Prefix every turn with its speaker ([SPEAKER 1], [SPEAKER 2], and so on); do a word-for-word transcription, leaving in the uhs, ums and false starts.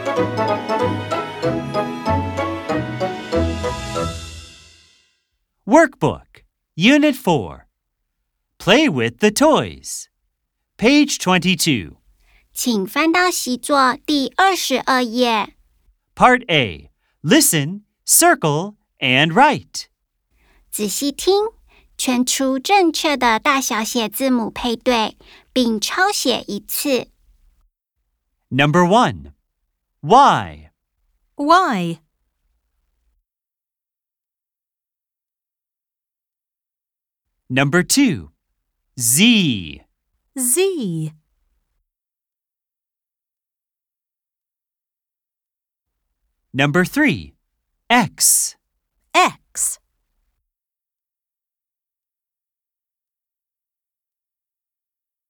[SPEAKER 1] Workbook, Unit four. Play with the toys. Page twenty-two.
[SPEAKER 2] 请翻到习作第二十二页。
[SPEAKER 1] Part A. Listen, circle, and write.
[SPEAKER 2] 仔细听，圈出正确的大小写字母配对，并抄写一次。
[SPEAKER 1] Number one. Y.
[SPEAKER 3] Y.
[SPEAKER 1] Number two. Z.
[SPEAKER 3] Z.
[SPEAKER 1] Number three. X.
[SPEAKER 3] X.